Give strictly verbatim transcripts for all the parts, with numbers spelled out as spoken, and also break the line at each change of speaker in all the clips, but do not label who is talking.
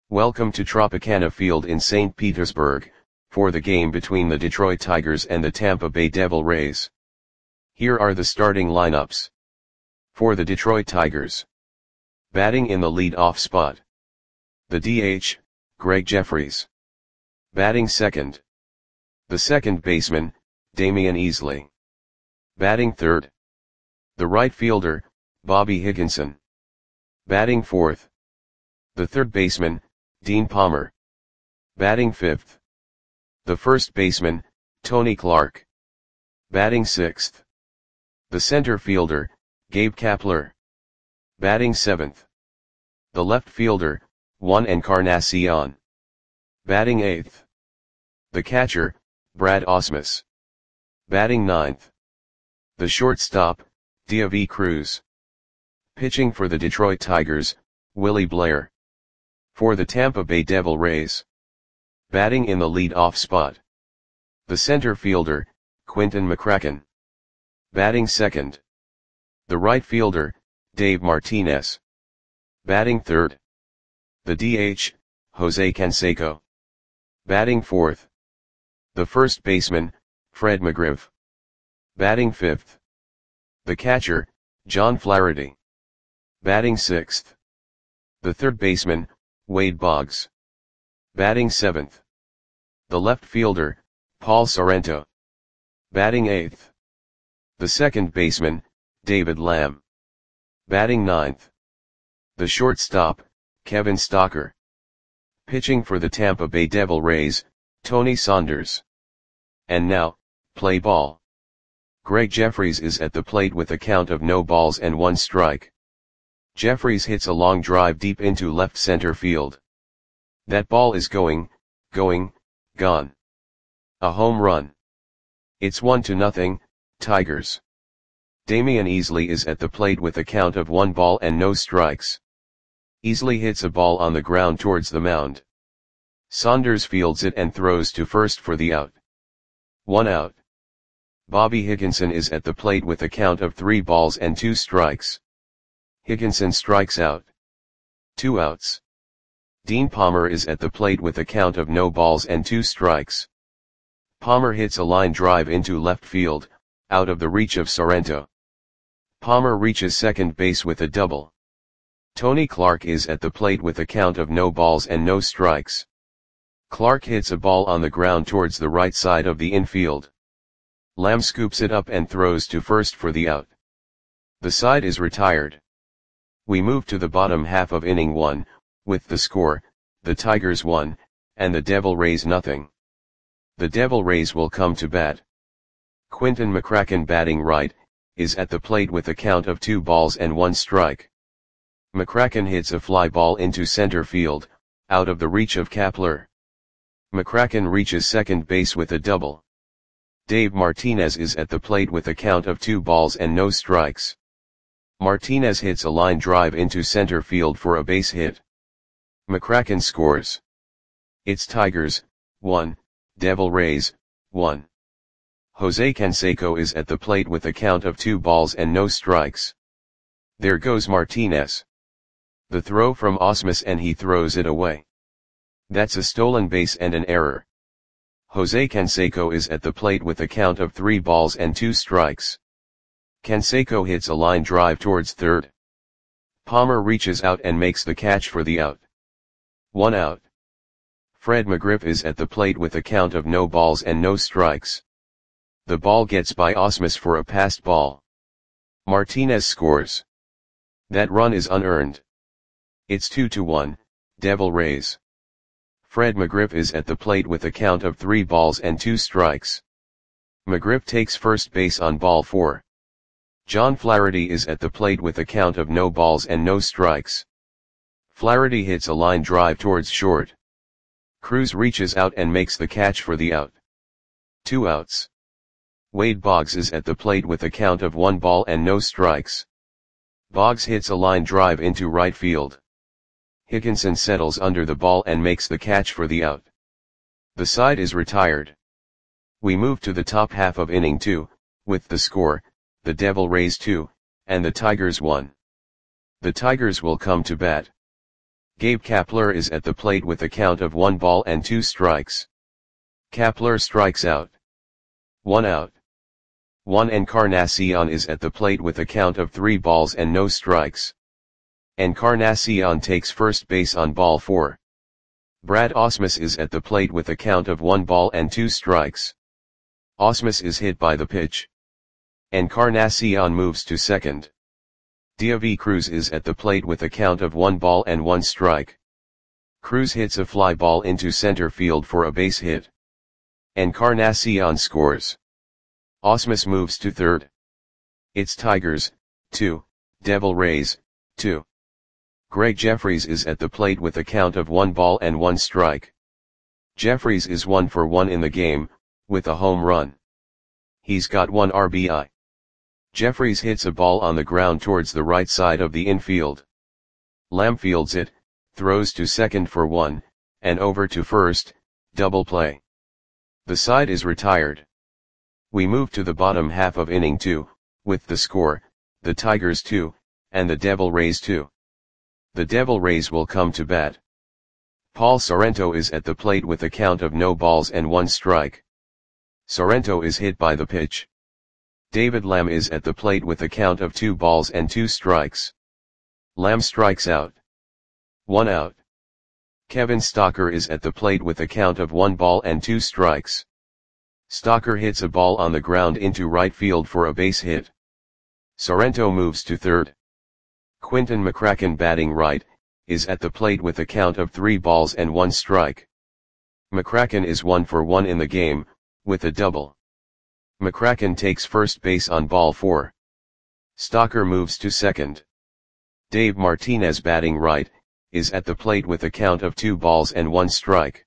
Welcome to Tropicana Field in Saint Petersburg, for the game between the Detroit Tigers and the Tampa Bay Devil Rays. Here are the starting lineups. For the Detroit Tigers. Batting in the lead-off spot. The D H, Gregg Jefferies. Batting second. The second baseman, Damion Easley. Batting third. The right fielder, Bobby Higginson. Batting fourth. The third baseman, Dean Palmer. Batting fifth. The first baseman, Tony Clark. Batting sixth. The center fielder, Gabe Kapler. Batting seventh. The left fielder, Juan Encarnacion. Batting eighth. The catcher, Brad Ausmus. Batting ninth. The shortstop, Deivi Cruz. Pitching for the Detroit Tigers, Willie Blair. For the Tampa Bay Devil Rays. Batting in the lead-off spot. The center fielder, Quinton McCracken. Batting second. The right fielder, Dave Martinez. Batting third. The D H, Jose Canseco. Batting fourth. The first baseman, Fred McGriff. Batting fifth. The catcher, John Flaherty. Batting sixth. The third baseman, Wade Boggs. Batting seventh. The left fielder, Paul Sorrento. Batting eighth. The second baseman, David Lamb. Batting ninth. The shortstop, Kevin Stocker. Pitching for the Tampa Bay Devil Rays, Tony Saunders. And now, play ball. Gregg Jefferies is at the plate with a count of no balls and one strike. Jefferies hits a long drive deep into left center field. That ball is going, going, gone. A home run. It's one to nothing, Tigers. Damion Easley is at the plate with a count of one ball and no strikes. Easley hits a ball on the ground towards the mound. Saunders fields it and throws to first for the out. One out. Bobby Higginson is at the plate with a count of three balls and two strikes. Higginson strikes out. Two outs. Dean Palmer is at the plate with a count of no balls and two strikes. Palmer hits a line drive into left field, out of the reach of Sorrento. Palmer reaches second base with a double. Tony Clark is at the plate with a count of no balls and no strikes. Clark hits a ball on the ground towards the right side of the infield. Lamb scoops it up and throws to first for the out. The side is retired. We move to the bottom half of inning one, with the score, the Tigers one, and the Devil Rays nothing. The Devil Rays will come to bat. Quinton McCracken, batting right, is at the plate with a count of two balls and one strike. McCracken hits a fly ball into center field, out of the reach of Kapler. McCracken reaches second base with a double. Dave Martinez is at the plate with a count of two balls and no strikes. Martinez hits a line drive into center field for a base hit. McCracken scores. It's Tigers, one, Devil Rays, one. Jose Canseco is at the plate with a count of two balls and no strikes. There goes Martinez. The throw from Ausmus and he throws it away. That's a stolen base and an error. Jose Canseco is at the plate with a count of three balls and two strikes. Canseco hits a line drive towards third. Palmer reaches out and makes the catch for the out. One out. Fred McGriff is at the plate with a count of no balls and no strikes. The ball gets by Ausmus for a passed ball. Martinez scores. That run is unearned. It's two to one, Devil Rays. Fred McGriff is at the plate with a count of three balls and two strikes. McGriff takes first base on ball four. John Flaherty is at the plate with a count of no balls and no strikes. Flaherty hits a line drive towards short. Cruz reaches out and makes the catch for the out. Two outs. Wade Boggs is at the plate with a count of one ball and no strikes. Boggs hits a line drive into right field. Higginson settles under the ball and makes the catch for the out. The side is retired. We move to the top half of inning two, with the score, the Devil Rays two, and the Tigers one. The Tigers will come to bat. Gabe Kapler is at the plate with a count of one ball and two strikes. Kapler strikes out. One out. Juan Encarnacion is at the plate with a count of three balls and no strikes. Encarnacion takes first base on ball four. Brad Ausmus is at the plate with a count of one ball and two strikes. Ausmus is hit by the pitch. Encarnacion moves to second. David Cruz is at the plate with a count of one ball and one strike. Cruz hits a fly ball into center field for a base hit. Encarnacion scores. Ausmus moves to third. It's Tigers, two, Devil Rays, two. Greg Jeffries is at the plate with a count of one ball and one strike. Jeffries is one for one in the game, with a home run. He's got one R B I. Jeffries hits a ball on the ground towards the right side of the infield. Lamb fields it, throws to second for one, and over to first, double play. The side is retired. We move to the bottom half of inning two, with the score, the Tigers two, and the Devil Rays two. The Devil Rays will come to bat. Paul Sorrento is at the plate with a count of no balls and one strike. Sorrento is hit by the pitch. David Lamb is at the plate with a count of two balls and two strikes. Lamb strikes out. One out. Kevin Stocker is at the plate with a count of one ball and two strikes. Stocker hits a ball on the ground into right field for a base hit. Sorrento moves to third. Quinton McCracken, batting right, is at the plate with a count of three balls and one strike. McCracken is one for one in the game, with a double. McCracken takes first base on ball four. Stocker moves to second. Dave Martinez, batting right, is at the plate with a count of two balls and one strike.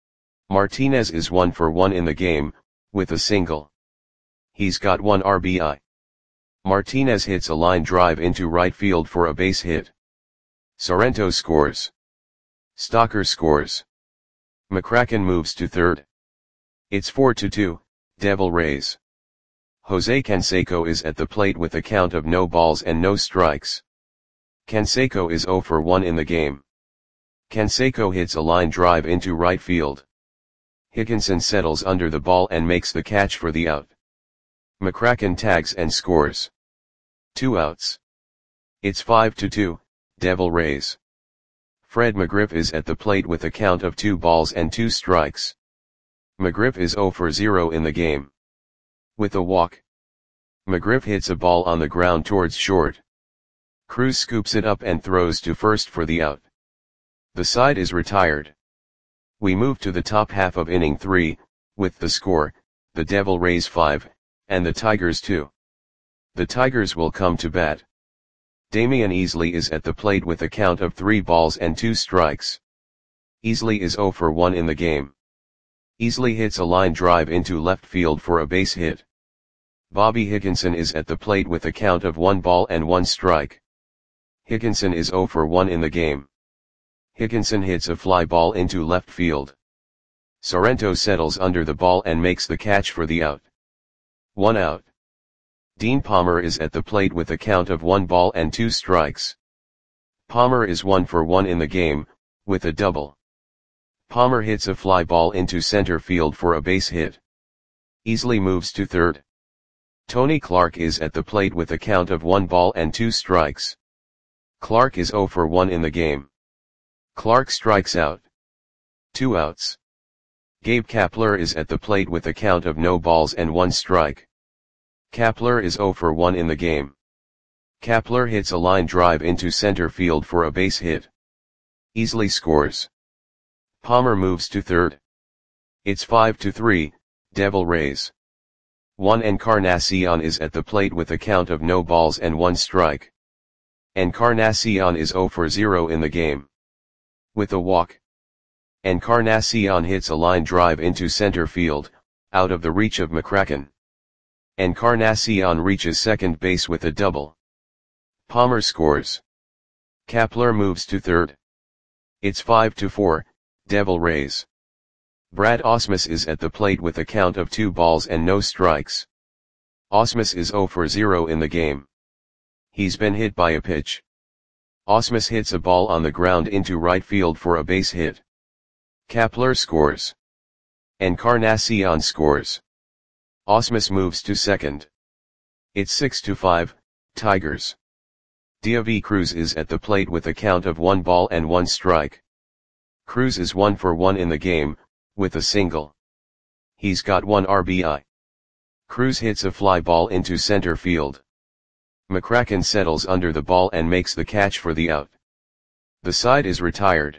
Martinez is one for one in the game, with a single. He's got one R B I. Martinez hits a line drive into right field for a base hit. Sorrento scores. Stocker scores. McCracken moves to third. It's four to two, Devil Rays. Jose Canseco is at the plate with a count of no balls and no strikes. Canseco is zero for one in the game. Canseco hits a line drive into right field. Hickinson settles under the ball and makes the catch for the out. McCracken tags and scores. Two outs. It's five to two, Devil Rays. Fred McGriff is at the plate with a count of two balls and two strikes. McGriff is zero for zero in the game. With a walk. McGriff hits a ball on the ground towards short. Cruz scoops it up and throws to first for the out. The side is retired. We move to the top half of inning three, with the score, the Devil Rays five, and the Tigers two. The Tigers will come to bat. Damian Easley is at the plate with a count of three balls and two strikes. Easley is zero for one in the game. Easley hits a line drive into left field for a base hit. Bobby Hickinson is at the plate with a count of one ball and one strike. Hickinson is zero for one in the game. Hickinson hits a fly ball into left field. Sorrento settles under the ball and makes the catch for the out. One out. Dean Palmer is at the plate with a count of one ball and two strikes. Palmer is one for one in the game, with a double. Palmer hits a fly ball into center field for a base hit. Easley moves to third. Tony Clark is at the plate with a count of one ball and two strikes. Clark is zero for one in the game. Clark strikes out. Two outs. Gabe Kapler is at the plate with a count of no balls and one strike. Kapler is zero for one in the game. Kapler hits a line drive into center field for a base hit. Easley scores. Palmer moves to third. It's five to three, Devil Rays. Juan Encarnacion is at the plate with a count of no balls and one strike. Encarnacion is zero for zero in the game. With a walk. Encarnacion hits a line drive into center field, out of the reach of McCracken. Encarnacion reaches second base with a double. Palmer scores. Kapler moves to third. It's five to four, Devil Rays. Brad Ausmus is at the plate with a count of two balls and no strikes. Ausmus is zero for zero in the game. He's been hit by a pitch. Ausmus hits a ball on the ground into right field for a base hit. Kepler scores. Encarnacion scores. Ausmus moves to second. It's six to five, Tigers. David Cruz is at the plate with a count of one ball and one strike. Cruz is one for one in the game, with a single. He's got one R B I. Cruz hits a fly ball into center field. McCracken settles under the ball and makes the catch for the out. The side is retired.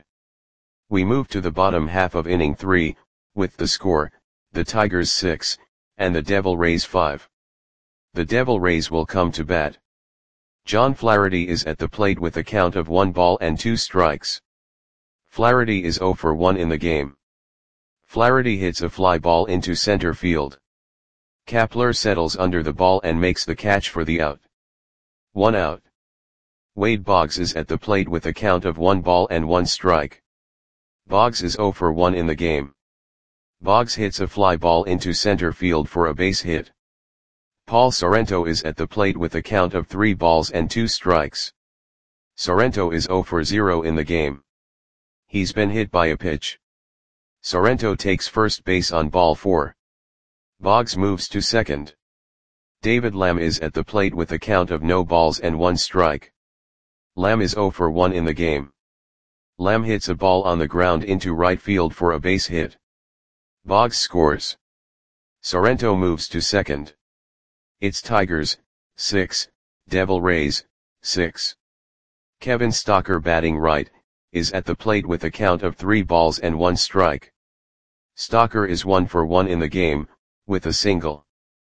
We move to the bottom half of inning three, with the score, the Tigers six, and the Devil Rays five. The Devil Rays will come to bat. John Flaherty is at the plate with a count of one ball and two strikes. Flaherty is zero for one in the game. Flaherty hits a fly ball into center field. Kepler settles under the ball and makes the catch for the out. One out. Wade Boggs is at the plate with a count of one ball and one strike. Boggs is zero for one in the game. Boggs hits a fly ball into center field for a base hit. Paul Sorrento is at the plate with a count of three balls and two strikes. Sorrento is zero for zero in the game. He's been hit by a pitch. Sorrento takes first base on ball four. Boggs moves to second. David Lamb is at the plate with a count of no balls and one strike. Lamb is zero for one in the game. Lamb hits a ball on the ground into right field for a base hit. Boggs scores. Sorrento moves to second. It's Tigers, six, Devil Rays, six. Kevin Stocker, batting right, is at the plate with a count of three balls and one strike. Stocker is one for one in the game, with a single.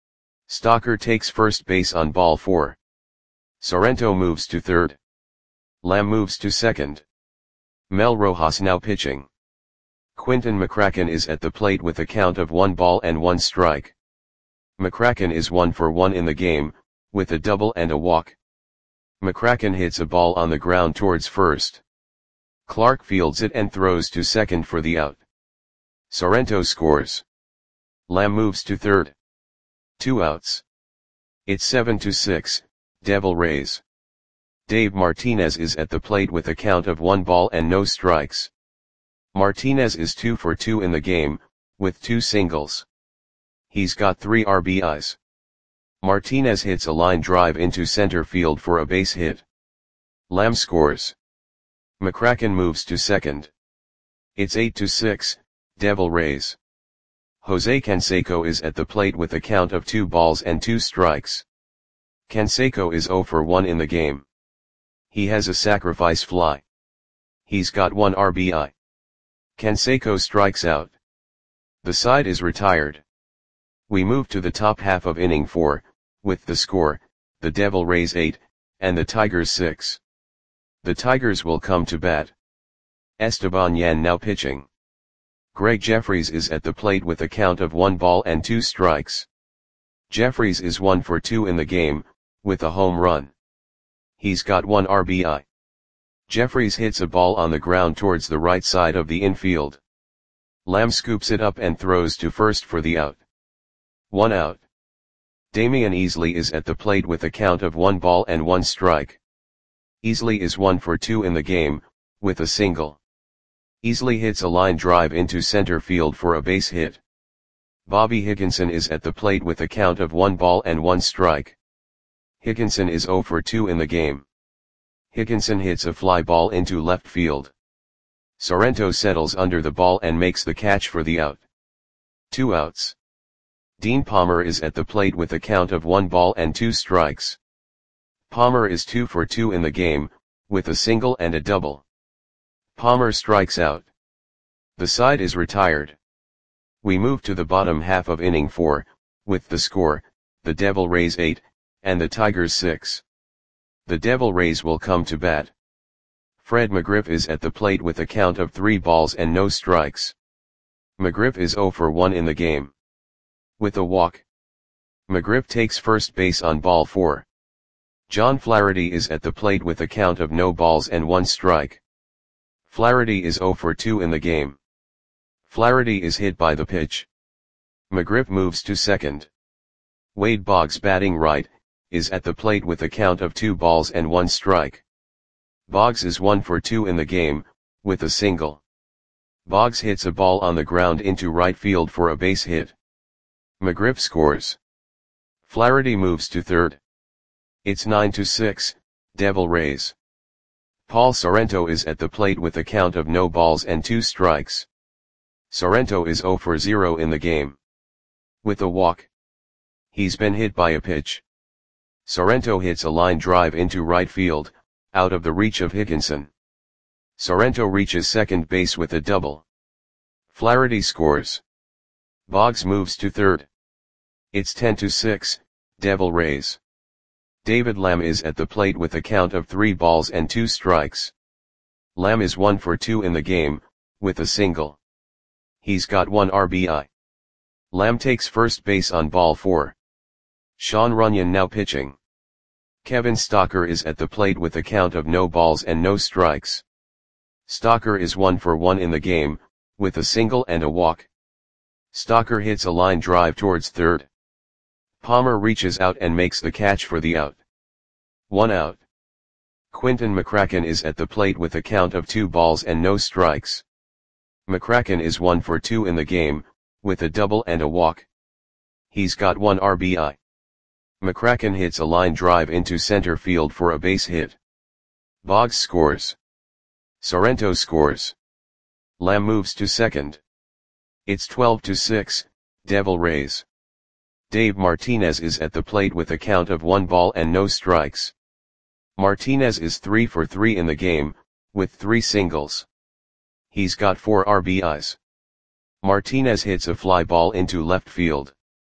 Stocker takes first base on ball four. Sorrento moves to third. Lamb moves to second. Mel Rojas now pitching. Quinton McCracken is at the plate with a count of one ball and one strike. McCracken is one for one in the game, with a double and a walk. McCracken hits a ball on the ground towards first. Clark fields it and throws to second for the out. Sorrento scores. Lamb moves to third. Two outs. It's seven to six, Devil Rays. Dave Martinez is at the plate with a count of one ball and no strikes. Martinez is two for two in the game, with two singles. He's got three R B Is. Martinez hits a line drive into center field for a base hit. Lamb scores. McCracken moves to second. It's eight to six, Devil Rays. Jose Canseco is at the plate with a count of two balls and two strikes. Canseco is zero for one in the game. He has a sacrifice fly. He's got one R B I. Canseco strikes out. The side is retired. We move to the top half of inning four, with the score, the Devil Rays eight, and the Tigers six. The Tigers will come to bat. Esteban Yan now pitching. Greg Jeffries is at the plate with a count of one ball and two strikes. Jeffries is one for two in the game, with a home run. He's got one R B I. Jeffries hits a ball on the ground towards the right side of the infield. Lamb scoops it up and throws to first for the out. One out. Damian Easley is at the plate with a count of one ball and one strike. Easley is one for two in the game, with a single. Easley hits a line drive into center field for a base hit. Bobby Higginson is at the plate with a count of one ball and one strike. Higginson is zero for two in the game. Higginson hits a fly ball into left field. Sorrento settles under the ball and makes the catch for the out. Two outs. Dean Palmer is at the plate with a count of one ball and two strikes. Palmer is two for two in the game, with a single and a double. Palmer strikes out. The side is retired. We move to the bottom half of inning four, with the score, the Devil Rays eight, and the Tigers six. The Devil Rays will come to bat. Fred McGriff is at the plate with a count of three balls and no strikes. McGriff is zero for one in the game. With a walk. McGriff takes first base on ball four. John Flaherty is at the plate with a count of no balls and one strike. Flaherty is zero for two in the game. Flaherty is hit by the pitch. McGriff moves to second. Wade Boggs, batting right, is at the plate with a count of two balls and one strike. Boggs is one for two in the game, with a single. Boggs hits a ball on the ground into right field for a base hit. McGriff scores. Flaherty moves to third. It's nine to six, Devil Rays. Paul Sorrento is at the plate with a count of no balls and two strikes. Sorrento is zero for zero in the game. With a walk. He's been hit by a pitch. Sorrento hits a line drive into right field, out of the reach of Higginson. Sorrento reaches second base with a double. Flaherty scores. Boggs moves to third. It's ten to six, Devil Rays. David Lamb is at the plate with a count of three balls and two strikes. Lamb is one for two in the game, with a single. He's got one R B I. Lamb takes first base on ball four. Sean Runyon now pitching. Kevin Stocker is at the plate with a count of no balls and no strikes. Stocker is one for one in the game, with a single and a walk. Stocker hits a line drive towards third. Palmer reaches out and makes the catch for the out. One out. Quinton McCracken is at the plate with a count of two balls and no strikes. McCracken is one for two in the game, with a double and a walk. He's got one R B I. McCracken hits a line drive into center field for a base hit. Boggs scores. Sorrento scores. Lamb moves to second. It's twelve to six, Devil Rays. Dave Martinez is at the plate with a count of one ball and no strikes. Martinez is three for three in the game, with three singles. He's got four R B Is. Martinez hits a fly ball into left field.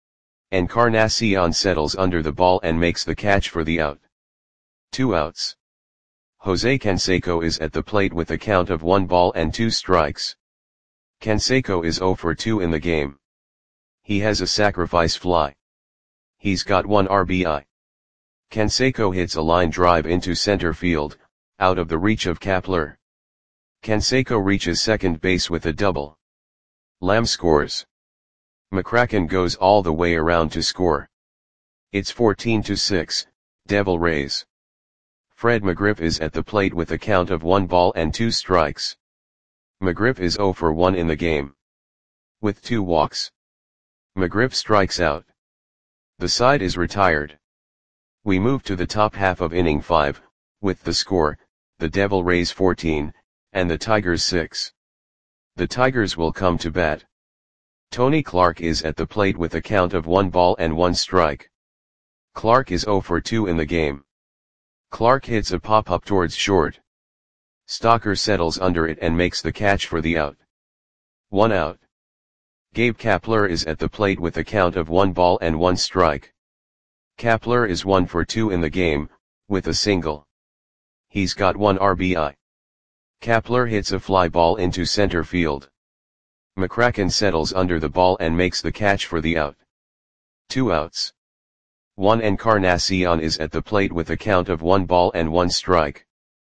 Encarnacion settles under the ball and makes the catch for the out. Two outs. Jose Canseco is at the plate with a count of one ball and two strikes. Canseco is zero for two in the game. He has a sacrifice fly. He's got one R B I. Canseco hits a line drive into center field, out of the reach of Kapler. Canseco reaches second base with a double. Lamb scores. McCracken goes all the way around to score. It's fourteen to six, Devil Rays. Fred McGriff is at the plate with a count of one ball and two strikes. McGriff is zero for one in the game. With two walks. McGriff strikes out. The side is retired. We move to the top half of inning five, with the score, the Devil Rays fourteen, and the Tigers six. The Tigers will come to bat. Tony Clark is at the plate with a count of one ball and one strike. Clark is zero for two in the game. Clark hits a pop-up towards short. Stocker settles under it and makes the catch for the out. One out. Gabe Kapler is at the plate with a count of one ball and one strike. Kapler is one for two in the game, with a single. He's got one R B I. Kapler hits a fly ball into center field. McCracken settles under the ball and makes the catch for the out. Two outs. Juan Encarnacion is at the plate with a count of one ball and one strike.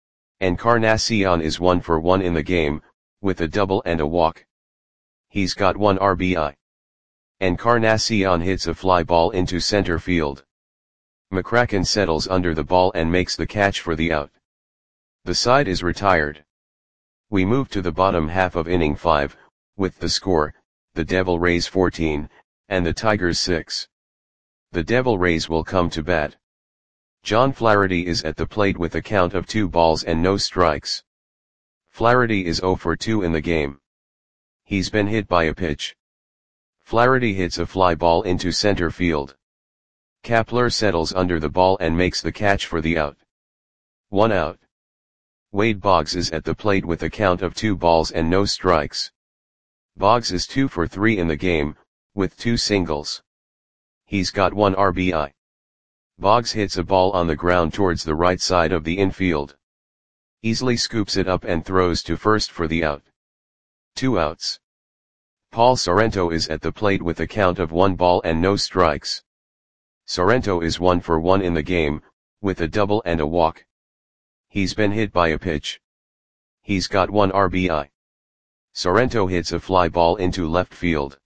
Encarnacion is one for one in the game, with a double and a walk. He's got one R B I. Encarnacion hits a fly ball into center field. McCracken settles under the ball and makes the catch for the out. The side is retired. We move to the bottom half of inning five, with the score, the Devil Rays fourteen, and the Tigers six. The Devil Rays will come to bat. John Flaherty is at the plate with a count of two balls and no strikes. Flaherty is zero for two in the game. He's been hit by a pitch. Flaherty hits a fly ball into center field. Kapler settles under the ball and makes the catch for the out. One out. Wade Boggs is at the plate with a count of two balls and no strikes. Boggs is two for three in the game, with two singles. He's got one R B I. Boggs hits a ball on the ground towards the right side of the infield. Easily scoops it up and throws to first for the out. Two outs. Paul Sorrento is at the plate with a count of one ball and no strikes. Sorrento is one for one in the game, with a double and a walk. He's been hit by a pitch. He's got one R B I. Sorrento hits a fly ball into left field.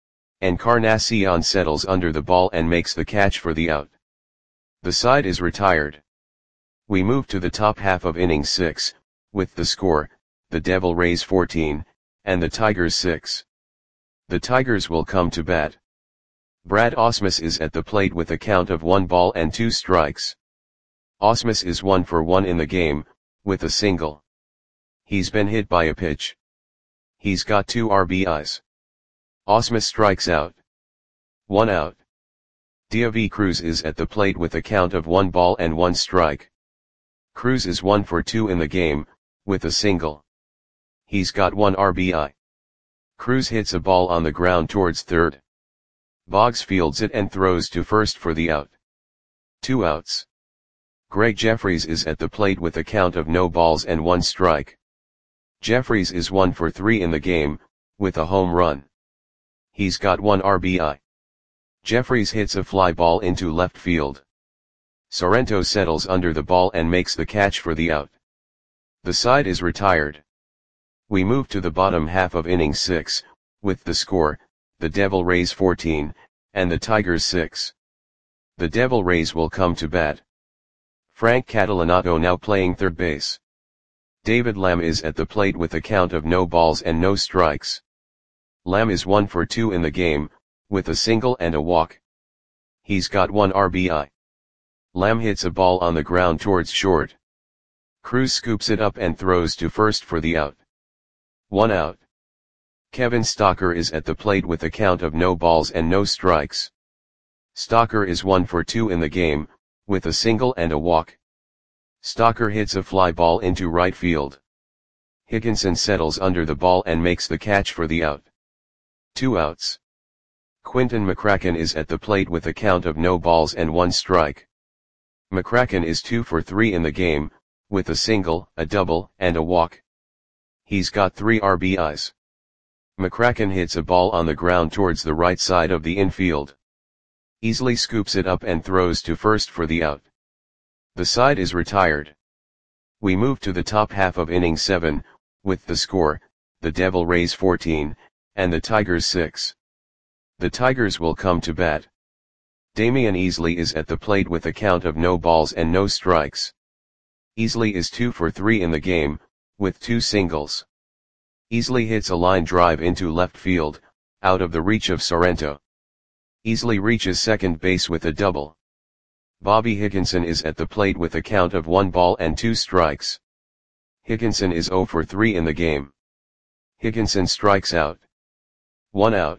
Encarnacion settles under the ball and makes the catch for the out. The side is retired. We move to the top half of inning six, with the score, the Devil Rays fourteen, and the Tigers six. The Tigers will come to bat. Brad Ausmus is at the plate with a count of one ball and two strikes. Ausmus is one for one in the game, with a single. He's been hit by a pitch. He's got two R B Is. Ausmus strikes out. One out. Deivi Cruz is at the plate with a count of one ball and one strike. Cruz is one for two in the game, with a single. He's got one R B I. Cruz hits a ball on the ground towards third. Boggs fields it and throws to first for the out. Two outs. Greg Jeffries is at the plate with a count of no balls and one strike. Jeffries is one for three in the game, with a home run. He's got one R B I. Jeffries hits a fly ball into left field. Sorrento settles under the ball and makes the catch for the out. The side is retired. We move to the bottom half of inning six, with the score, the Devil Rays fourteen, and the Tigers six. The Devil Rays will come to bat. Frank Catalanotto now playing third base. David Lamb is at the plate with a count of no balls and no strikes. Lamb is one for two in the game, with a single and a walk. He's got one R B I. Lamb hits a ball on the ground towards short. Cruz scoops it up and throws to first for the out. One out. Kevin Stocker is at the plate with a count of no balls and no strikes. Stocker is one for two in the game, with a single and a walk. Stocker hits a fly ball into right field. Higginson settles under the ball and makes the catch for the out. Two outs. Quinton McCracken is at the plate with a count of no balls and one strike. McCracken is two for three in the game, with a single, a double, and a walk. He's got three R B Is. McCracken hits a ball on the ground towards the right side of the infield. Easily scoops it up and throws to first for the out. The side is retired. We move to the top half of inning seven, with the score, the Devil Rays fourteen, and the Tigers six. The Tigers will come to bat. Damian Easley is at the plate with a count of no balls and no strikes. Easley is two for three in the game, with two singles. Easley hits a line drive into left field, out of the reach of Sorrento. Easley reaches second base with a double. Bobby Higginson is at the plate with a count of one ball and two strikes. Higginson is zero for three in the game. Higginson strikes out. One out.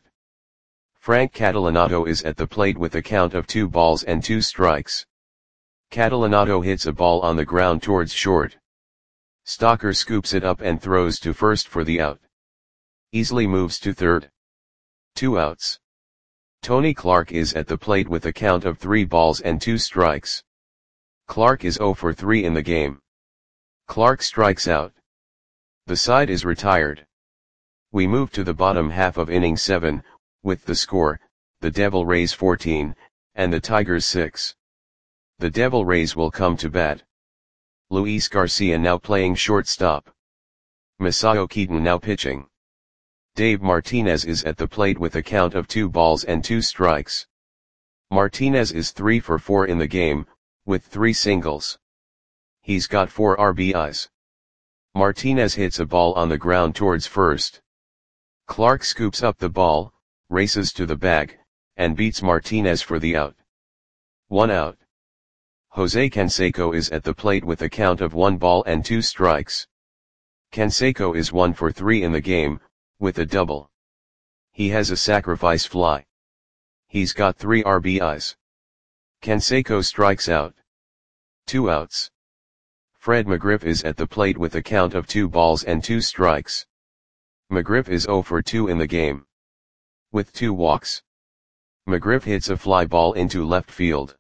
Frank Catalanotto is at the plate with a count of two balls and two strikes. Catalanotto hits a ball on the ground towards short. Stocker scoops it up and throws to first for the out. Easley moves to third. Two outs. Tony Clark is at the plate with a count of three balls and two strikes. Clark is zero for three in the game. Clark strikes out. The side is retired. We move to the bottom half of inning seven, with the score, the Devil Rays fourteen, and the Tigers six. The Devil Rays will come to bat. Luis Garcia now playing shortstop. Masao Keaton now pitching. Dave Martinez is at the plate with a count of two balls and two strikes. Martinez is three for four in the game, with three singles. He's got four R B Is. Martinez hits a ball on the ground towards first. Clark scoops up the ball, races to the bag, and beats Martinez for the out. One out. Jose Canseco is at the plate with a count of one ball and two strikes. Canseco is one for three in the game, with a double. He has a sacrifice fly. He's got three R B Is. Canseco strikes out. Two outs. Fred McGriff is at the plate with a count of two balls and two strikes. McGriff is zero for two in the game, with two walks. McGriff hits a fly ball into left field.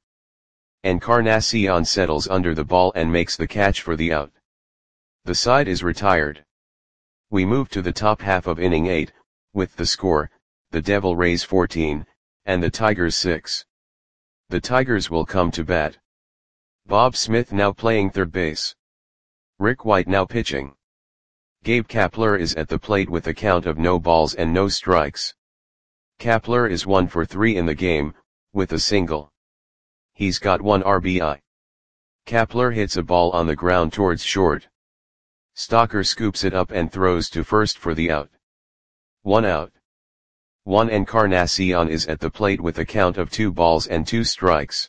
Encarnacion settles under the ball and makes the catch for the out. The side is retired. We move to the top half of inning eight, with the score, the Devil Rays fourteen, and the Tigers six. The Tigers will come to bat. Bob Smith now playing third base. Rick White now pitching. Gabe Kapler is at the plate with a count of no balls and no strikes. Kapler is one for three in the game, with a single. He's got one R B I. Kapler hits a ball on the ground towards short. Stocker scoops it up and throws to first for the out. One out. Juan Encarnacion is at the plate with a count of two balls and two strikes.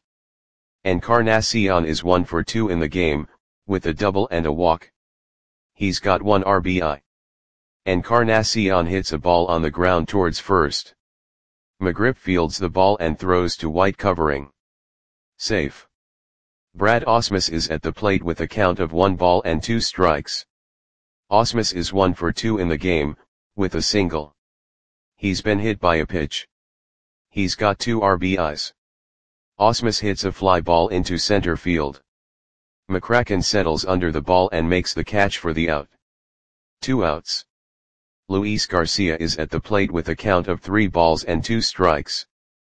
Encarnacion is one for two in the game, with a double and a walk. He's got one R B I. Encarnacion hits a ball on the ground towards first. McGriff fields the ball and throws to White covering. Safe. Brad Ausmus is at the plate with a count of one ball and two strikes. Ausmus is one for two in the game, with a single. He's been hit by a pitch. He's got two R B Is. Ausmus hits a fly ball into center field. McCracken settles under the ball and makes the catch for the out. Two outs. Luis Garcia is at the plate with a count of three balls and two strikes.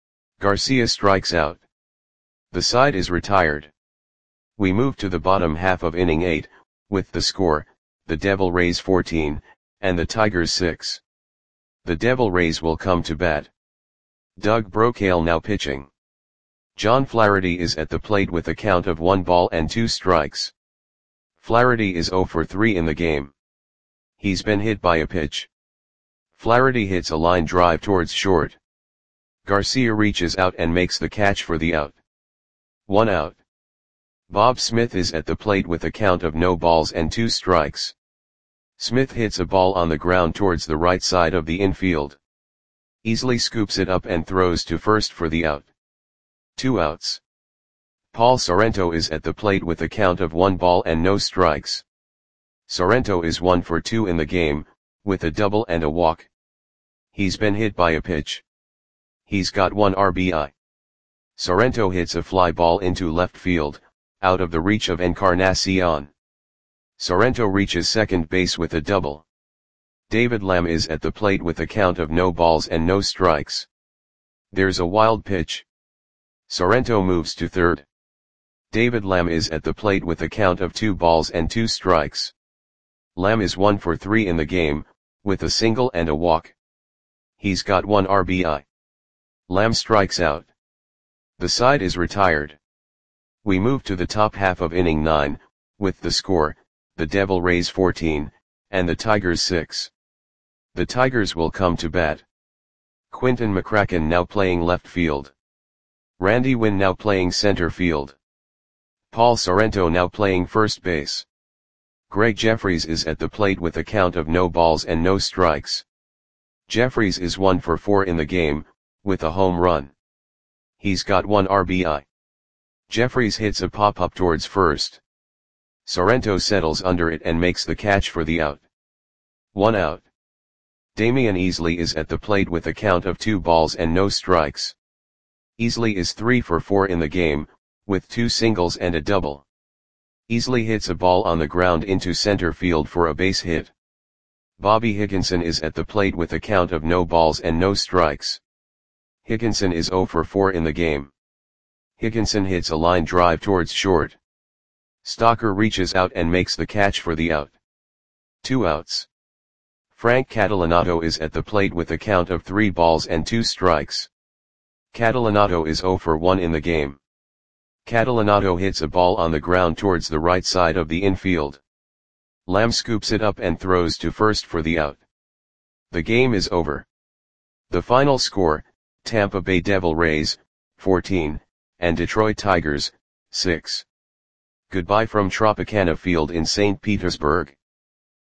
Garcia strikes out. The side is retired. We move to the bottom half of inning eight, with the score, the Devil Rays fourteen, and the Tigers six. The Devil Rays will come to bat. Doug Brocail now pitching. John Flaherty is at the plate with a count of one ball and two strikes. Flaherty is zero for three in the game. He's been hit by a pitch. Flaherty hits a line drive towards short. Garcia reaches out and makes the catch for the out. One out. Bob Smith is at the plate with a count of no balls and two strikes. Smith hits a ball on the ground towards the right side of the infield. Easily scoops it up and throws to first for the out. Two outs. Paul Sorrento is at the plate with a count of one ball and no strikes. Sorrento is one for two in the game, with a double and a walk. He's been hit by a pitch. He's got one R B I. Sorrento hits a fly ball into left field, out of the reach of Encarnacion. Sorrento reaches second base with a double. David Lamb is at the plate with a count of no balls and no strikes. There's a wild pitch. Sorrento moves to third. David Lamb is at the plate with a count of two balls and two strikes. Lamb is one for three in the game, with a single and a walk. He's got one R B I. Lamb strikes out. The side is retired. We move to the top half of inning nine, with the score, the Devil Rays fourteen, and the Tigers six. The Tigers will come to bat. Quinton McCracken now playing left field. Randy Winn now playing center field. Paul Sorrento now playing first base. Greg Jeffries is at the plate with a count of no balls and no strikes. Jeffries is one for four in the game, with a home run. He's got one R B I. Jeffries hits a pop-up towards first. Sorrento settles under it and makes the catch for the out. One out. Damian Easley is at the plate with a count of two balls and no strikes. Easley is three for four in the game, with two singles and a double. Easley hits a ball on the ground into center field for a base hit. Bobby Higginson is at the plate with a count of no balls and no strikes. Higginson is zero for four in the game. Higginson hits a line drive towards short. Stocker reaches out and makes the catch for the out. Two outs. Frank Catalanato is at the plate with a count of three balls and two strikes. Catalanato is zero for one in the game. Catalanato hits a ball on the ground towards the right side of the infield. Lamb scoops it up and throws to first for the out. The game is over. The final score, Tampa Bay Devil Rays, fourteen, and Detroit Tigers, six. Goodbye from Tropicana Field in Saint Petersburg.